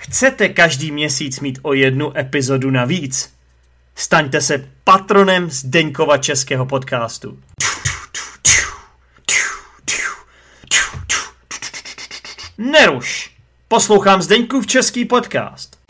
Chcete každý měsíc mít o jednu epizodu navíc? Staňte se patronem Zdeňkova českého podcastu. Neruš! Poslouchám Zdeňkův český podcast.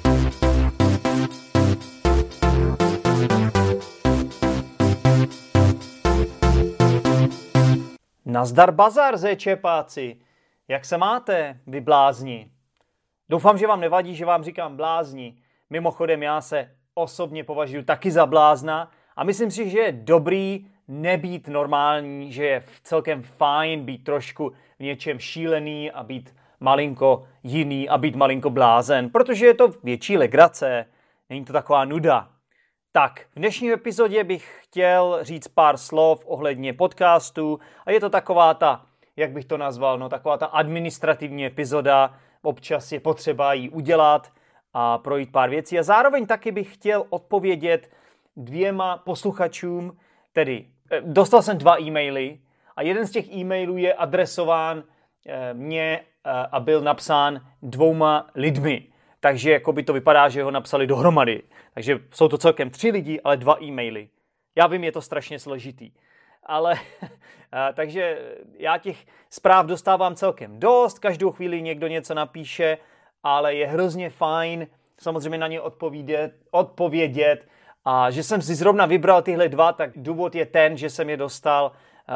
Nazdar bazar, zéčepáci. Jak se máte, vy blázni? Doufám, že vám nevadí, že vám říkám blázni. Mimochodem, já se osobně považuji taky za blázna a myslím si, že je dobrý nebýt normální, že je celkem fajn být trošku v něčem šílený a být malinko jiný a být malinko blázen, protože je to větší legrace, není to taková nuda. Tak, v dnešní epizodě bych chtěl říct pár slov ohledně podcastu a je to taková ta, jak bych to nazval, taková ta administrativní epizoda. Občas je potřeba ji udělat a projít pár věcí. A zároveň taky bych chtěl odpovědět dvěma posluchačům, tedy dostal jsem 2 e-maily a jeden z těch e-mailů je adresován mně a byl napsán 2 lidmi. Takže jako by to vypadá, že ho napsali dohromady. Takže jsou to celkem 3 lidi, ale 2 e-maily. Já vím, je to strašně složitý. Ale takže já těch zpráv dostávám celkem dost, každou chvíli někdo něco napíše, ale je hrozně fajn samozřejmě na ně odpovědět. A že jsem si zrovna vybral tyhle 2, tak důvod je ten, že jsem je dostal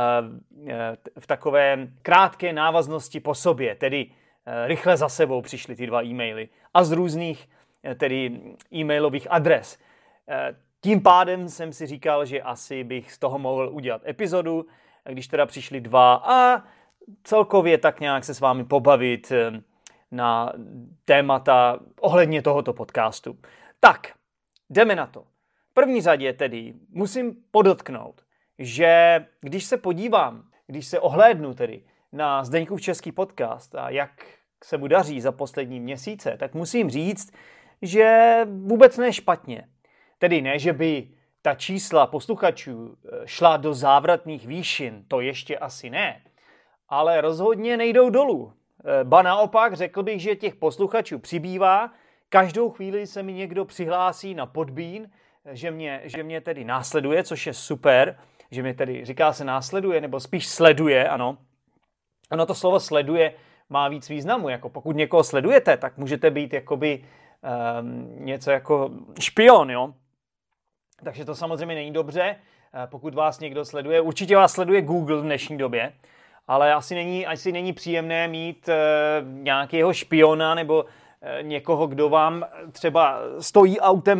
v takové krátké návaznosti po sobě, tedy rychle za sebou přišly ty 2 e-maily a z různých tedy e-mailových adres. Tím pádem jsem si říkal, že asi bych z toho mohl udělat epizodu, když teda přišly 2 a celkově tak nějak se s vámi pobavit na témata ohledně tohoto podcastu. Tak, jdeme na to. V první řadě tedy musím podotknout, že když se ohlédnu tedy na Zdeňkův český podcast a jak se mu daří za poslední měsíce, tak musím říct, že vůbec ne špatně. Tedy ne, že by ta čísla posluchačů šla do závratných výšin, to ještě asi ne, ale rozhodně nejdou dolů. Ba naopak, řekl bych, že těch posluchačů přibývá, každou chvíli se mi někdo přihlásí na Podbean, že mě tedy následuje, což je super, že mě tedy, říká se následuje, nebo spíš sleduje, ano. Ono to slovo sleduje má víc významu, jako pokud někoho sledujete, tak můžete být jakoby něco jako špion, jo. Takže to samozřejmě není dobře, pokud vás někdo sleduje. Určitě vás sleduje Google v dnešní době, ale asi není příjemné mít nějakého špiona nebo někoho, kdo vám třeba stojí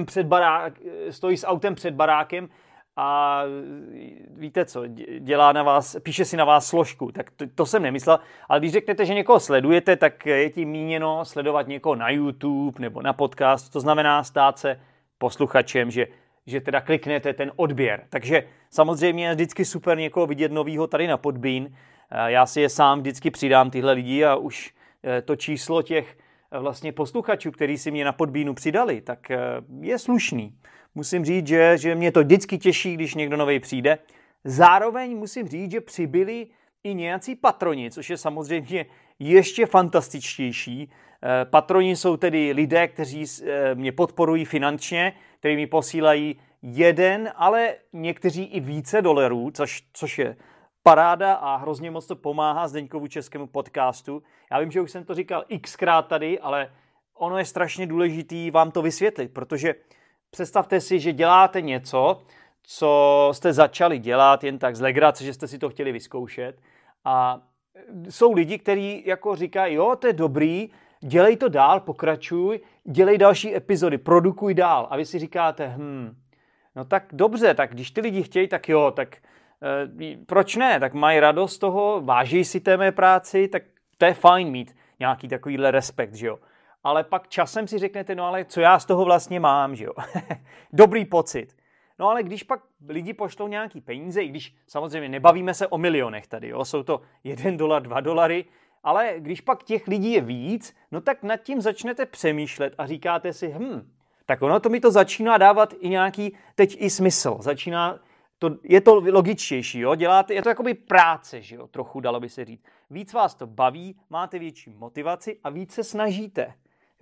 s autem před barákem a víte co, píše si na vás složku. Tak to jsem nemyslel, ale když řeknete, že někoho sledujete, tak je tím míněno sledovat někoho na YouTube nebo na podcast, to znamená stát se posluchačem, že teda kliknete ten odběr. Takže samozřejmě je vždycky super někoho vidět novýho tady na Podbean. Já si je sám vždycky přidám tyhle lidi a už to číslo těch vlastně posluchačů, který si mě na Podbeanu přidali, tak je slušný. Musím říct, že mě to vždycky těší, když někdo nový přijde. Zároveň musím říct, že přibyli i nějací patroni, což je samozřejmě ještě fantastičtější. Patroni jsou tedy lidé, kteří mě podporují finančně, kteří mi posílají 1, ale někteří i více dolarů, což je paráda a hrozně moc to pomáhá Zdeňkovu českému podcastu. Já vím, že už jsem to říkal xkrát tady, ale ono je strašně důležitý vám to vysvětlit, protože představte si, že děláte něco, co jste začali dělat jen tak z legrace, že jste si to chtěli vyzkoušet a jsou lidi, kteří jako říkají, jo, to je dobrý, dělej to dál, pokračuj, dělej další epizody, produkuj dál a vy si říkáte, no tak dobře, tak když ty lidi chtějí, tak jo, tak proč ne, tak mají radost z toho, váží si té mé práci, tak to je fajn mít nějaký takovýhle respekt, že jo. Ale pak časem si řeknete, no ale co já z toho vlastně mám, že jo. Dobrý pocit. No ale když pak lidi pošlou nějaký peníze, i když samozřejmě nebavíme se o milionech tady, jo, jsou to $1, $2, ale když pak těch lidí je víc, no tak nad tím začnete přemýšlet a říkáte si, tak ono to mi to začíná dávat i nějaký teď i smysl. Je to logičtější, jo? Je to jakoby práce, že jo? Trochu dalo by se říct. Víc vás to baví, máte větší motivaci a víc se snažíte.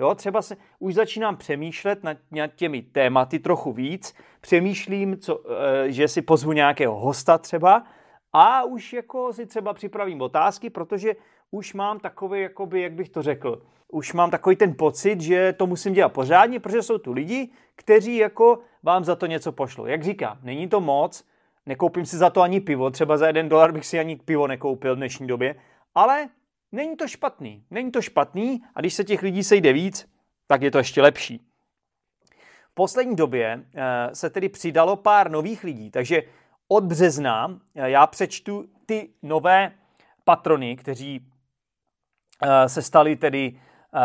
Jo, třeba už začínám přemýšlet nad těmi tématy trochu víc, přemýšlím, že si pozvu nějakého hosta třeba a už jako si třeba připravím otázky, protože už mám takový, jakoby, jak bych to řekl, už mám takový ten pocit, že to musím dělat pořádně, protože jsou tu lidi, kteří jako vám za to něco pošlou. Jak říkám, není to moc, nekoupím si za to ani pivo, třeba za $1 bych si ani pivo nekoupil v dnešní době, ale není to špatný a když se těch lidí sejde víc, tak je to ještě lepší. V poslední době se tedy přidalo pár nových lidí, takže od března já přečtu ty nové patrony, kteří se stali tedy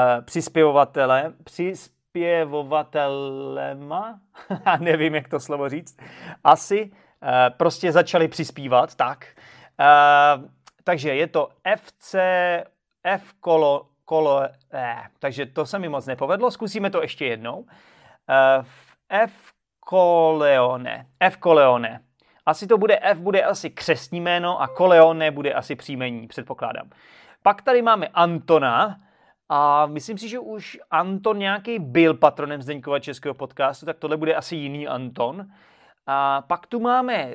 přispěvovatelema, nevím, jak to slovo říct, asi prostě začali přispívat, tak. Takže je to takže to se mi moc nepovedlo, zkusíme to ještě jednou. F. Coleone. Asi to bude F, bude asi křestní jméno a Coleone bude asi příjmení, předpokládám. Pak tady máme Antona a myslím si, že už Anton nějaký byl patronem Zdeňkova českého podcastu, tak tohle bude asi jiný Anton. A pak tu máme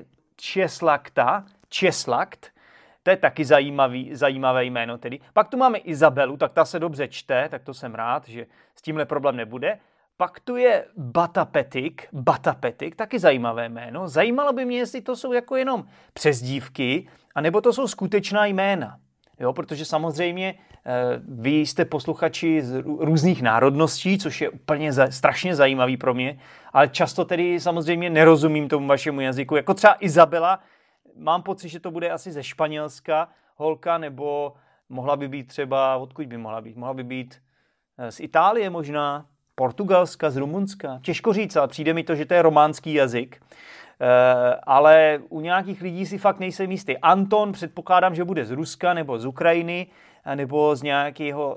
Česlakt, to je taky zajímavé jméno tedy. Pak tu máme Izabelu, tak ta se dobře čte, tak to jsem rád, že s tímhle problém nebude. Pak tu je Batapetik, taky zajímavé jméno. Zajímalo by mě, jestli to jsou jako jenom přezdívky, anebo to jsou skutečná jména. Jo, protože samozřejmě vy jste posluchači z různých národností, což je úplně strašně zajímavý pro mě, ale často tedy samozřejmě nerozumím tomu vašemu jazyku. Jako třeba Izabela, mám pocit, že to bude asi ze Španělska holka, nebo mohla by být třeba, odkud by mohla být? Mohla by být z Itálie možná, Portugalska, z Rumunska. Těžko říct, ale přijde mi to, že to je románský jazyk. Ale u nějakých lidí si fakt nejsem jistý. Anton předpokládám, že bude z Ruska nebo z Ukrajiny nebo z nějakého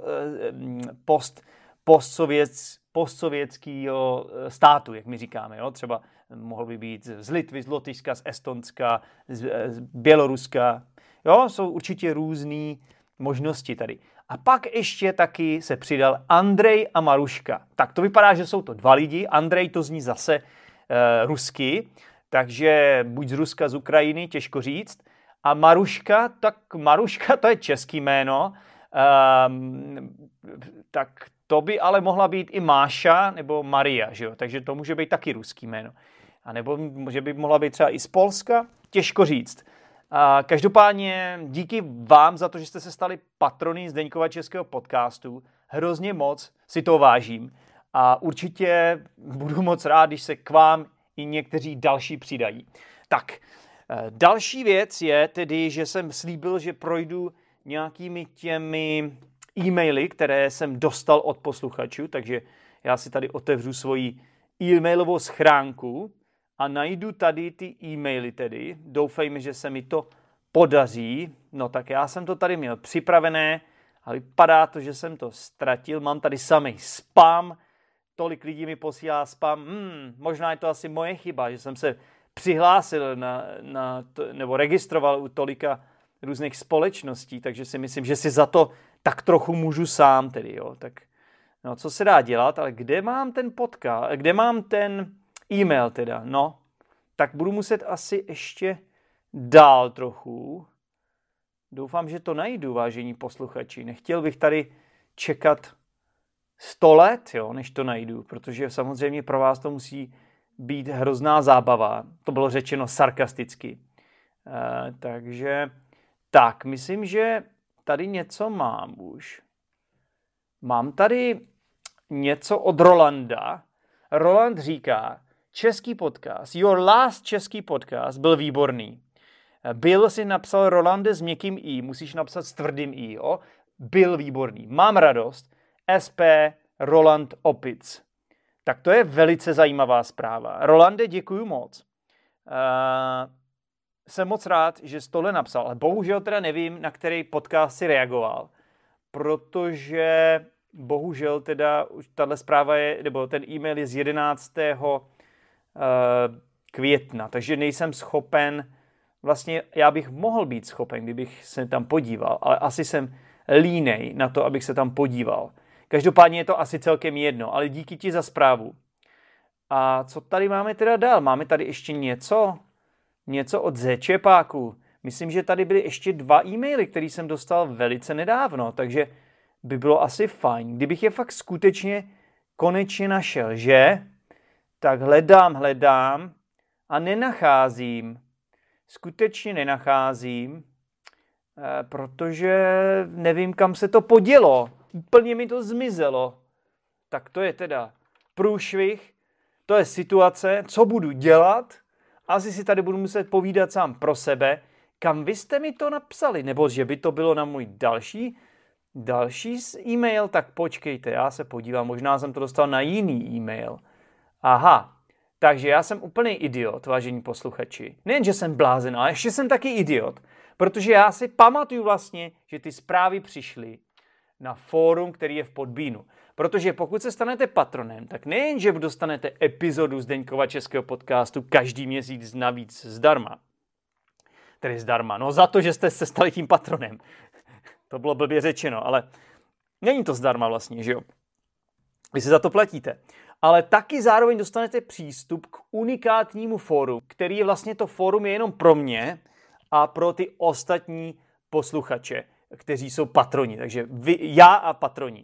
postsovětského státu, jak my říkáme. Jo? Třeba mohl by být z Litvy, z Lotyšska, z Estonska, z Běloruska. Jo? Jsou určitě různé možnosti tady. A pak ještě taky se přidal Andrej a Maruška. Tak to vypadá, že jsou to dva lidi. Andrej to zní zase rusky, takže buď z Ruska, z Ukrajiny, těžko říct. A Maruška, to je český jméno, tak to by ale mohla být i Máša nebo Maria, že jo? Takže to může být taky ruský jméno. A nebo že by mohla být třeba i z Polska, těžko říct. Každopádně díky vám za to, že jste se stali patrony Zdeňkova českého podcastu. Hrozně moc si to vážím a určitě budu moc rád, když se k vám i někteří další přidají. Tak, další věc je tedy, že jsem slíbil, že projdu nějakými těmi e-maily, které jsem dostal od posluchačů, takže já si tady otevřu svoji e-mailovou schránku a najdu tady ty e-maily tedy. Doufejme, že se mi to podaří. No tak já jsem to tady měl připravené a vypadá to, že jsem to ztratil. Mám tady samý spam. Tolik lidí mi posílá spam. Možná je to asi moje chyba, že jsem se přihlásil nebo registroval u tolika různých společností, takže si myslím, že si za to tak trochu můžu sám tedy, jo. Tak no, co se dá dělat, ale kde mám ten podcast, kde mám ten e-mail teda, no, tak budu muset asi ještě dál trochu. Doufám, že to najdu, vážení posluchači. Nechtěl bych tady čekat 100 let, jo, než to najdu, protože samozřejmě pro vás to musí být hrozná zábava. To bylo řečeno sarkasticky. Takže tak, myslím, že tady něco mám už. Mám tady něco od Rolanda. Roland říká, český podcast, your last český podcast byl výborný. Byl si napsal Rolande s měkkým i, musíš napsat s tvrdým i, jo? Byl výborný. Mám radost. SP Roland Opic. Tak to je velice zajímavá zpráva. Rolande, děkuju moc. Jsem moc rád, že jsi tohle napsal, ale bohužel teda nevím, na který podcast si reagoval, protože bohužel teda už tahle zpráva je, nebo ten e-mail je z 11. května, takže nejsem schopen, vlastně já bych mohl být schopen, kdybych se tam podíval, ale asi jsem línej na to, abych se tam podíval. Každopádně je to asi celkem jedno, ale díky ti za zprávu. A co tady máme teda dál? Máme tady ještě něco? Něco od Zečepáku. Myslím, že tady byly ještě 2 e-maily, které jsem dostal velice nedávno, takže by bylo asi fajn, kdybych je fakt skutečně konečně našel, že? Tak hledám a nenacházím. Skutečně nenacházím, protože nevím, kam se to podělo. Úplně mi to zmizelo. Tak to je teda průšvih, to je situace, co budu dělat. Asi si tady budu muset povídat sám pro sebe, kam vy jste mi to napsali, nebo že by to bylo na můj další e-mail, tak počkejte, já se podívám, možná jsem to dostal na jiný e-mail. Aha, takže já jsem úplný idiot, vážení posluchači. Nejen, že jsem blázen, ale ještě jsem taky idiot, protože já si pamatuju vlastně, že ty zprávy přišly na fórum, který je v Podbeanu. Protože pokud se stanete patronem, tak nejen, že dostanete epizodu Zdeňkova českého podcastu každý měsíc navíc zdarma. Tedy zdarma, no za to, že jste se stali tím patronem. To bylo blbě řečeno, ale není to zdarma vlastně, že jo? Vy si za to platíte. Ale taky zároveň dostanete přístup k unikátnímu fóru, který je vlastně to fórum je jenom pro mě a pro ty ostatní posluchače, kteří jsou patroni. Takže já a patroni.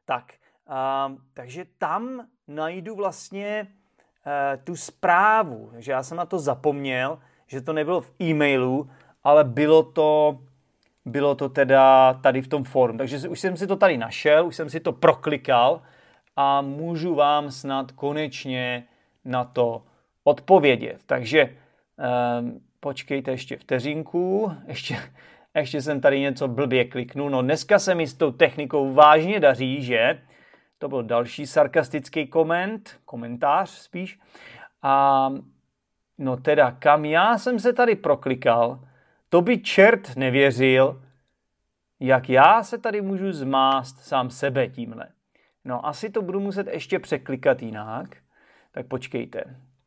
Takže tam najdu vlastně tu zprávu. Takže já jsem na to zapomněl, že to nebylo v e-mailu, ale bylo to teda tady v tom fórum. Takže už jsem si to tady našel, už jsem si to proklikal a můžu vám snad konečně na to odpovědět. Takže počkejte ještě vteřinku, ještě jsem tady něco blbě kliknul. No dneska se mi s tou technikou vážně daří, že? To byl další sarkastický komentář spíš. A no teda, kam já jsem se tady proklikal, to by čert nevěřil, jak já se tady můžu zmást sám sebe tímhle. No asi to budu muset ještě překlikat jinak, tak počkejte.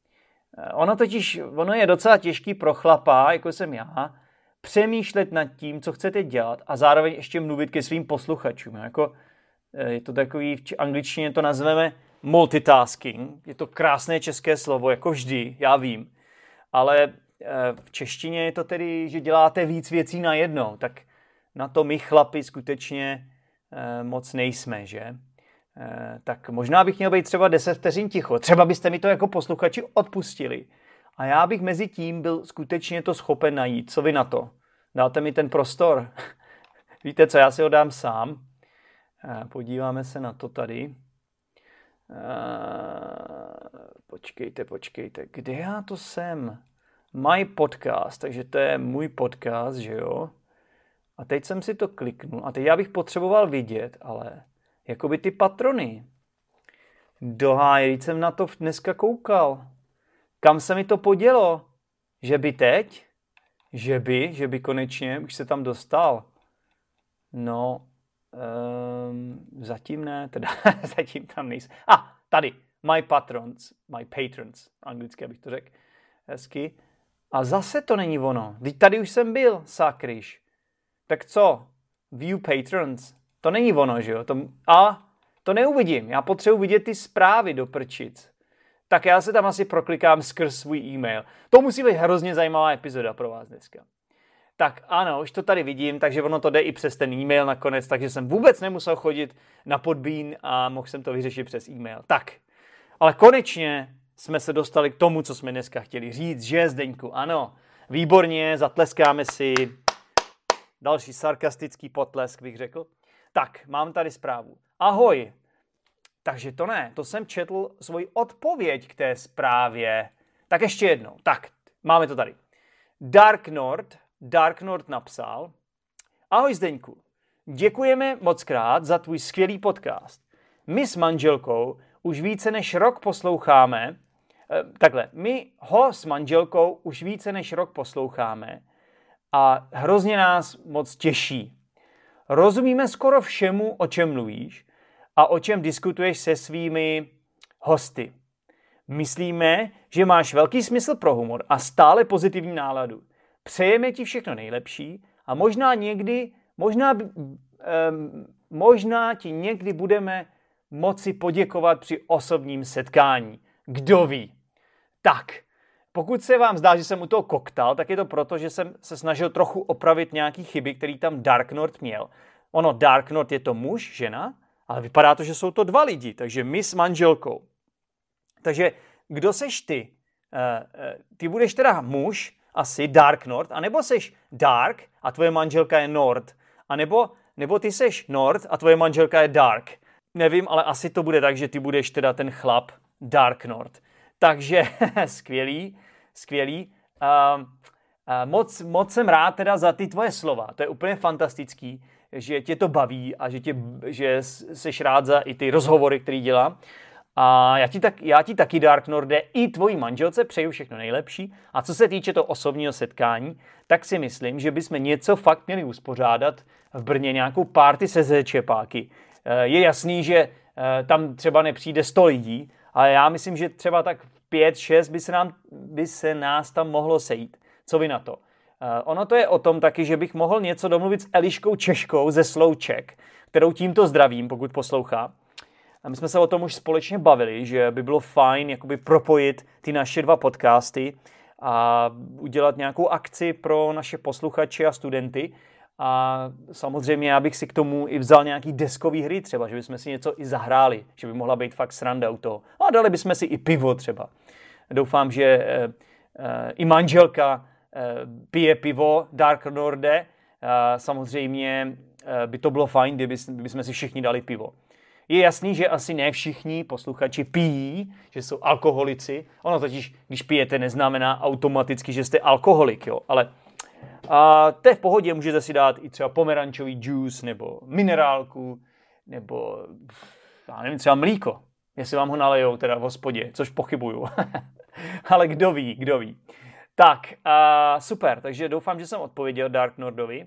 Ono je docela těžký pro chlapa, jako jsem já, přemýšlet nad tím, co chcete dělat a zároveň ještě mluvit ke svým posluchačům. Je to takový, v angličtině to nazveme multitasking. Je to krásné české slovo, jako vždy, já vím. Ale v češtině je to tedy, že děláte víc věcí najednou. Tak na to my chlapi skutečně moc nejsme, že? Tak možná bych měl být třeba 10 vteřin ticho. Třeba byste mi to jako posluchači odpustili. A já bych mezi tím byl skutečně to schopen najít. Co vy na to? Dáte mi ten prostor? Víte co, já si ho dám sám. Podíváme se na to tady. Počkejte. Kde já to jsem? My podcast, takže to je můj podcast, že jo? A teď jsem si to kliknul. A teď já bych potřeboval vidět, ale jakoby ty patrony. Doháj, jsem na to dneska koukal. Kam se mi to podělo? Že by teď? Že by konečně už se tam dostal. No, zatím ne, teda zatím tam nejsem. Tady, my patrons, anglicky abych to řekl hezky. A zase to není ono. Teď tady už jsem byl, sakryš. Tak co? View patrons. To není ono, že jo? To neuvidím. Já potřebuji vidět ty zprávy do prčic. Tak já se tam asi proklikám skrz svůj e-mail. To musí být hrozně zajímavá epizoda pro vás dneska. Tak ano, už to tady vidím, takže ono to jde i přes ten e-mail nakonec, takže jsem vůbec nemusel chodit na Podbean a mohl jsem to vyřešit přes e-mail. Tak, ale konečně jsme se dostali k tomu, co jsme dneska chtěli říct, že Zdeňku, ano, výborně, zatleskáme si. Další sarkastický potlesk bych řekl. Tak, mám tady zprávu. Ahoj. Takže to jsem četl svoji odpověď k té zprávě. Tak ještě jednou. Tak, máme to tady. Dark Nord napsal. Ahoj Zdeňku. Děkujeme mockrát za tvůj skvělý podcast. My s manželkou už více než rok posloucháme. My ho s manželkou už více než rok posloucháme a hrozně nás moc těší. Rozumíme skoro všemu, o čem mluvíš a o čem diskutuješ se svými hosty. Myslíme, že máš velký smysl pro humor a stále pozitivní náladu. Přejeme ti všechno nejlepší a možná možná ti někdy budeme moci poděkovat při osobním setkání. Kdo ví? Tak, pokud se vám zdá, že jsem u toho koktal, tak je to proto, že jsem se snažil trochu opravit nějaký chyby, který tam Dark Nord měl. Ono, Dark Nord je to muž, žena, ale vypadá to, že jsou to dva lidi, takže my s manželkou. Takže kdo seš ty? Ty budeš teda muž, asi Dark Nord, anebo seš Dark a tvoje manželka je Nord, nebo ty seš Nord a tvoje manželka je Dark. Nevím, ale asi to bude tak, že ty budeš teda ten chlap Dark Nord. Takže skvělý. Moc jsem rád teda za ty tvoje slova. To je úplně fantastický, že tě to baví a že seš rád za i ty rozhovory, který dělám. A já ti taky, Dark Norde, i tvojí manželce přeju všechno nejlepší. A co se týče toho osobního setkání, tak si myslím, že bychom něco fakt měli uspořádat v Brně, nějakou party se zečepáky. Je jasný, že tam třeba nepřijde 100 lidí, ale já myslím, že třeba tak 5-6 by se nás tam mohlo sejít. Co vy na to? Ono to je o tom taky, že bych mohl něco domluvit s Eliškou Češkou ze Slow Czech, kterou tímto zdravím, pokud poslouchá. A my jsme se o tom už společně bavili, že by bylo fajn jakoby propojit ty naše 2 podcasty a udělat nějakou akci pro naše posluchače a studenty. A samozřejmě já bych si k tomu i vzal nějaký deskový hry třeba, že bychom si něco i zahráli, že by mohla být fakt sranda u toho. A dali bychom si i pivo třeba. Doufám, že i manželka pije pivo Dark Norde. Samozřejmě by to bylo fajn, kdybychom si všichni dali pivo. Je jasný, že asi ne všichni posluchači pijí, že jsou alkoholici. Ono totiž, když pijete, neznamená automaticky, že jste alkoholik, jo. Ale to je v pohodě, můžete si dát i třeba pomerančový juice, nebo minerálku, nebo já nevím, třeba mlíko, jestli vám ho nalejou teda v hospodě, což pochybuju. Ale kdo ví. Tak, super, takže doufám, že jsem odpověděl Dark Nordovi.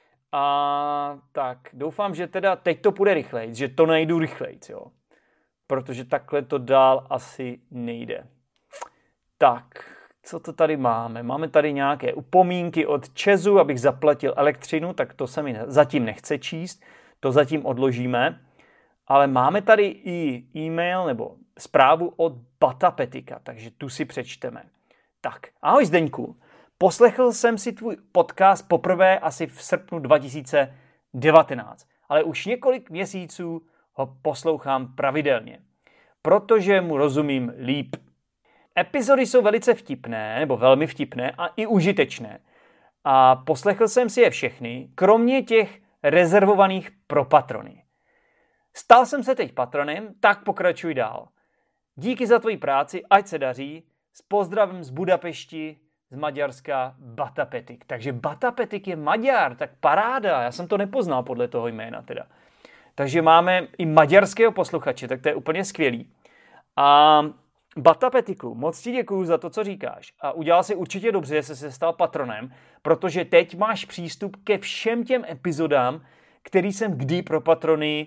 Tak, doufám, že teda teď to půjde rychlejc, že to najdu rychlejc, jo. Protože takhle to dál asi nejde. Tak, co to tady máme? Máme tady nějaké upomínky od ČEZu, abych zaplatil elektřinu, tak to se mi zatím nechce číst, to zatím odložíme. Ale máme tady i e-mail nebo zprávu od Batapetika, takže tu si přečteme. Tak, ahoj Zdeňku. Poslechl jsem si tvůj podcast poprvé asi v srpnu 2019, ale už několik měsíců ho poslouchám pravidelně, protože mu rozumím líp. Epizody jsou velice vtipné, nebo velmi vtipné a i užitečné. A poslechl jsem si je všechny, kromě těch rezervovaných pro patrony. Stal jsem se teď patronem, tak pokračuj dál. Díky za tvoji práci, ať se daří. S pozdravem z Budapešti, z Maďarska, Batapetik. Takže Batapetik je Maďar, tak paráda. Já jsem to nepoznal podle toho jména teda. Takže máme i maďarského posluchače, tak to je úplně skvělý. A Batapetiku, moc ti děkuju za to, co říkáš. A udělal si určitě dobře, že jsi se stal patronem, protože teď máš přístup ke všem těm epizodám, který jsem kdy pro patrony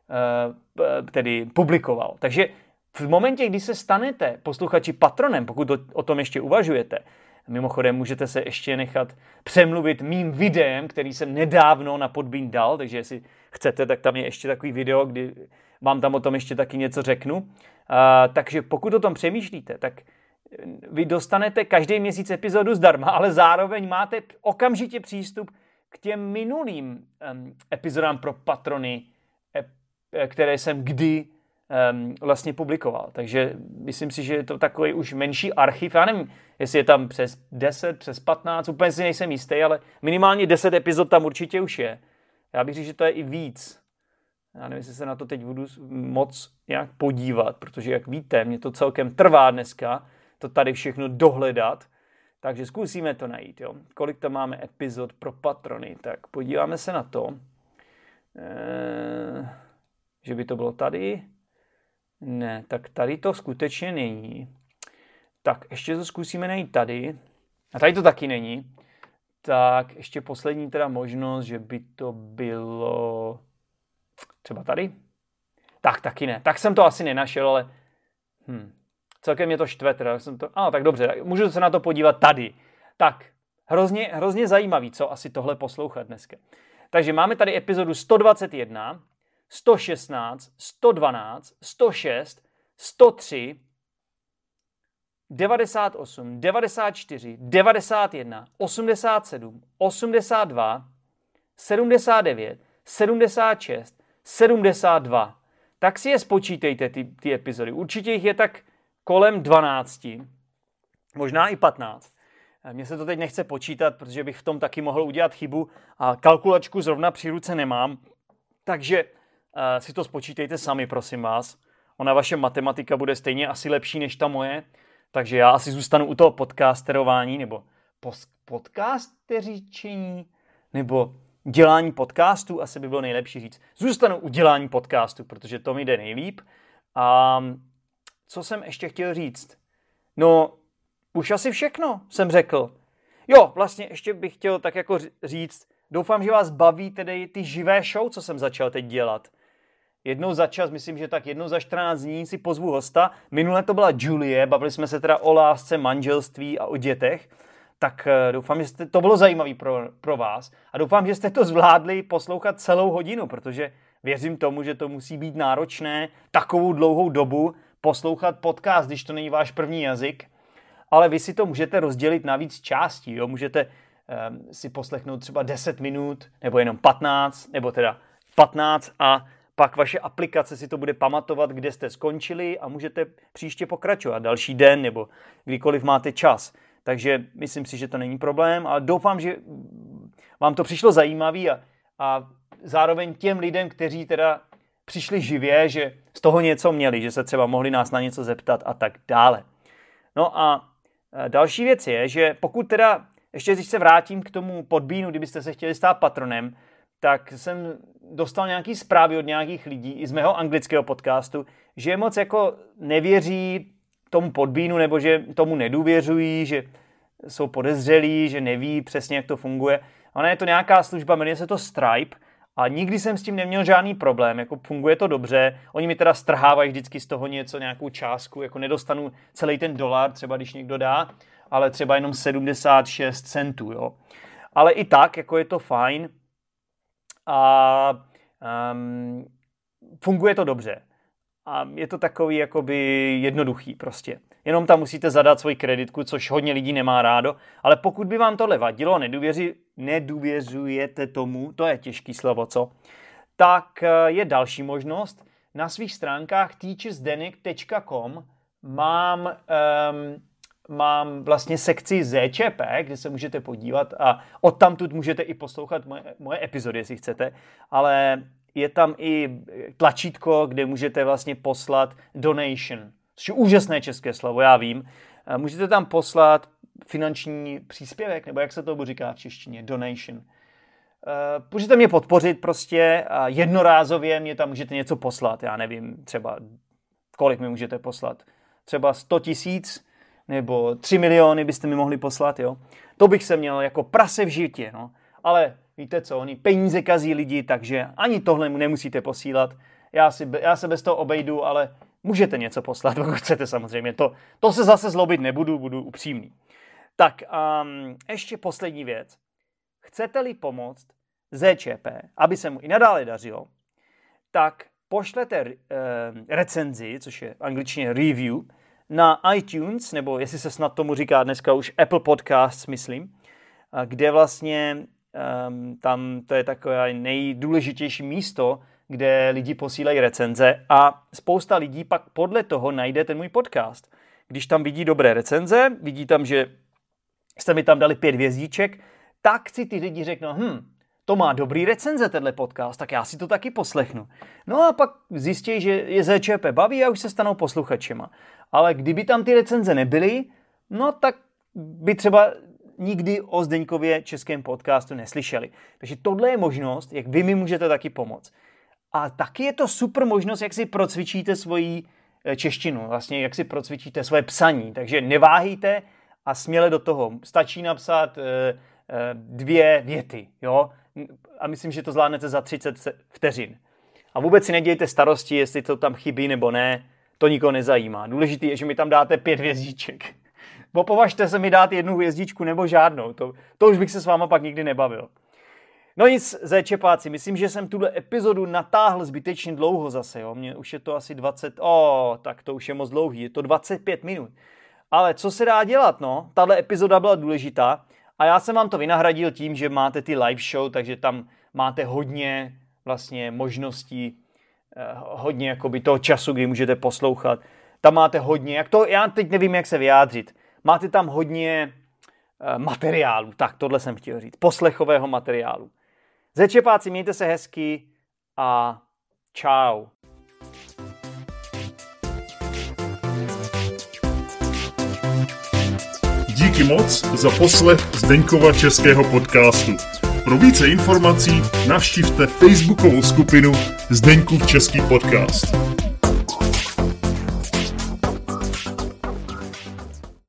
tedy publikoval. Takže v momentě, kdy se stanete posluchači patronem, pokud o tom ještě uvažujete, mimochodem můžete se ještě nechat přemluvit mým videem, který jsem nedávno na Podbean dal, takže jestli chcete, tak tam je ještě takový video, kdy vám tam o tom ještě taky něco řeknu. Takže pokud o tom přemýšlíte, tak vy dostanete každý měsíc epizodu zdarma, ale zároveň máte okamžitě přístup k těm minulým epizodám pro patrony, které jsem kdy vlastně publikoval. Takže myslím si, že je to takový už menší archiv. Já nevím, jestli je tam přes 10, přes 15, úplně si nejsem jistý, ale minimálně 10 epizod tam určitě už je. Já bych řekl, že to je i víc. Já nevím, jestli se na to teď budu moc nějak podívat, protože jak víte, mě to celkem trvá dneska, to tady všechno dohledat, takže zkusíme to najít. Jo. Kolik tam máme epizod pro patrony, tak podíváme se na to, že by to bylo tady. Ne, tak tady to skutečně není. Tak ještě to zkusíme najít tady. A tady to taky není. Tak ještě poslední teda možnost, že by to bylo třeba tady. Tak taky ne. Tak jsem to asi nenašel, ale celkem mě to štve teda. Tak dobře, můžu se na to podívat tady. Tak, hrozně zajímavý, co asi tohle poslouchat dneska. Takže máme tady epizodu 121 116, 112, 106, 103, 98, 94, 91, 87, 82, 79, 76, 72. Tak si je spočítejte, ty epizody. Určitě jich je tak kolem 12, možná i 15. Mně se to teď nechce počítat, protože bych v tom taky mohl udělat chybu a kalkulačku zrovna při ruce nemám. Takže si to spočítejte sami, prosím vás. Ona vaše matematika bude stejně asi lepší než ta moje, takže já asi zůstanu u toho podcasterování, nebo podcasteřičení, nebo dělání podcastu, asi by bylo nejlepší říct. Zůstanu u dělání podcastu, protože to mi jde nejlíp. A co jsem ještě chtěl říct? No, už asi všechno jsem řekl. Jo, vlastně ještě bych chtěl tak jako říct, doufám, že vás baví tedy ty živé show, co jsem začal teď dělat. Jednou za čas, myslím, že tak jednou za 14 dní si pozvu hosta. Minule to byla Julie, bavili jsme se teda o lásce, manželství a o dětech. Tak doufám, že to bylo zajímavé pro vás. A doufám, že jste to zvládli poslouchat celou hodinu, protože věřím tomu, že to musí být náročné takovou dlouhou dobu poslouchat podcast, když to není váš první jazyk. Ale vy si to můžete rozdělit na víc částí. Jo? Můžete si poslechnout třeba 10 minut, nebo jenom 15, nebo teda 15 a pak vaše aplikace si to bude pamatovat, kde jste skončili a můžete příště pokračovat další den nebo kdykoliv máte čas. Takže myslím si, že to není problém, ale doufám, že vám to přišlo zajímavé a zároveň těm lidem, kteří teda přišli živě, že z toho něco měli, že se třeba mohli nás na něco zeptat a tak dále. No a další věc je, že pokud teda, ještě když se vrátím k tomu Podbeanu, kdybyste se chtěli stát patronem, tak jsem dostal nějaký zprávy od nějakých lidí i z mého anglického podcastu, že moc jako nevěří tomu Podbeanu, nebo že tomu nedůvěřují, že jsou podezřelí, že neví přesně, jak to funguje. Ona je to nějaká služba, jmenuje se to Stripe a nikdy jsem s tím neměl žádný problém, jako funguje to dobře. Oni mi teda strhávají vždycky z toho něco, nějakou částku, jako nedostanu celý ten dolar, třeba když někdo dá, ale třeba jenom 76 centů, jo. Ale i tak, jako je to fajn a funguje to dobře. A je to takový jakoby jednoduchý prostě. Jenom tam musíte zadat svoji kreditku, což hodně lidí nemá rádo. Ale pokud by vám tohle vadilo a nedůvěřujete tomu, to je těžký slovo, co? Tak je další možnost. Na svých stránkách teachersdenik.com mám vlastně sekci ZČP, kde se můžete podívat a odtamtud můžete i poslouchat moje epizody, jestli chcete. Ale je tam i tlačítko, kde můžete vlastně poslat donation. Což je úžasné české slovo, já vím. Můžete tam poslat finanční příspěvek, nebo jak se to říká v češtině, donation. Můžete mě podpořit prostě a jednorázově mě tam můžete něco poslat. Já nevím, třeba kolik mi můžete poslat. Třeba 100 000 nebo 3 miliony byste mi mohli poslat, jo. To bych se měl jako prase v životě, no. Ale víte co, oni peníze kazí lidi, takže ani tohle nemusíte posílat. Já se bez toho obejdu, ale můžete něco poslat, pokud chcete samozřejmě. To se zase zlobit nebudu, budu upřímný. Tak ještě poslední věc. Chcete-li pomoct ZČP, aby se mu i nadále dařilo, tak pošlete recenzi, což je v angličtině review, na iTunes, nebo jestli se snad tomu říká dneska už Apple Podcasts, myslím, kde vlastně tam to je takové nejdůležitější místo, kde lidi posílají recenze a spousta lidí pak podle toho najde ten můj podcast. Když tam vidí dobré recenze, vidí tam, že jste mi tam dali 5 hvězdíček, tak si ty lidi řeknou, to má dobrý recenze, tenhle podcast, tak já si to taky poslechnu. No a pak zjistí, že je ZČP baví a už se stanou posluchačema. Ale kdyby tam ty recenze nebyly, no tak by třeba nikdy o Zdeňkově českém podcastu neslyšeli. Takže tohle je možnost, jak vy mi můžete taky pomoct. A taky je to super možnost, jak si procvičíte svoji češtinu, vlastně jak si procvičíte svoje psaní. Takže neváhejte a směle do toho. Stačí napsat 2 věty, jo? A myslím, že to zvládnete za 30 vteřin. A vůbec si nedějte starosti, jestli to tam chybí nebo ne, to nikoho nezajímá. Důležité je, že mi tam dáte 5 hvězdíček. Považte se mi dát 1 hvězdičku nebo žádnou, to už bych se s váma pak nikdy nebavil. No nic, Zčepáci, myslím, že jsem tuhle epizodu natáhl zbytečně dlouho zase, jo. Mně už je to asi 20, tak to už je moc dlouhý, je to 25 minut. Ale co se dá dělat, no? Tahle epizoda byla důležitá a já jsem vám to vynahradil tím, že máte ty live show, takže tam máte hodně vlastně možností, hodně jakoby toho času, kdy můžete poslouchat. Tam máte hodně, já teď nevím, jak se vyjádřit, máte tam hodně materiálu, tak tohle jsem chtěl říct, poslechového materiálu. Zečepáci, mějte se hezky a čau. Díky moc za poslech Zdeňkova českého podcastu. Pro více informací navštivte facebookovou skupinu Zdeňkův český podcast.